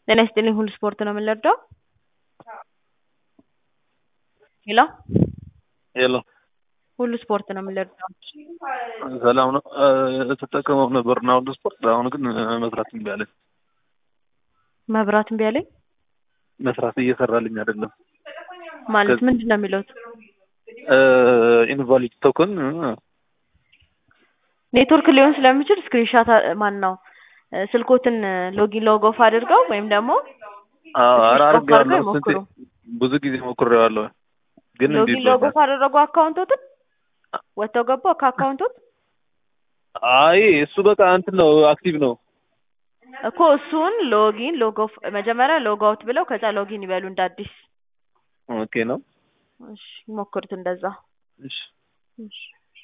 ጤና ይስጥልኝ ሁሉ ስፖርት ነው የምንረዳው? ሄሎ ሄሎ ሁሉ ስፖርት ነው የምንረዳው? ሰላም ነው። ተጠቀመው ነበርና ሁሉ ስፖርት አሁን ግን መስራት እምቢ አለኝ። መብራት እምቢ አለኝ መስራት እየሰራልኝ አይደለም። ማለት ምንድነው የሚሉት? ኢንቫሊድ ቶከን ኔትወርክ ሊሆን ስለሚችል ስክሪንሻት ማን ነው ስልኮትን ሎጊን ሎግ ኦፍ አድርገው ወይም ደግሞ አራርጋለሁ ስንት ብዙ ጊዜ ሞክሬዋለሁ ግን ሎጊን ሎግ ኦፍ አደረጉ አካውንቶትን ወጥተው ገቡ ከአካውንቶት አይ እሱ በቃ እንትን ነው አክቲቭ ነው እኮ እሱን ሎጊን ሎግ ኦፍ መጀመሪያ ሎግ አውት ብለው ከዛ ሎጊን ይበሉ እንዳዲስ ኦኬ ነው እሺ ሞክሩት እንደዛ እሺ እሺ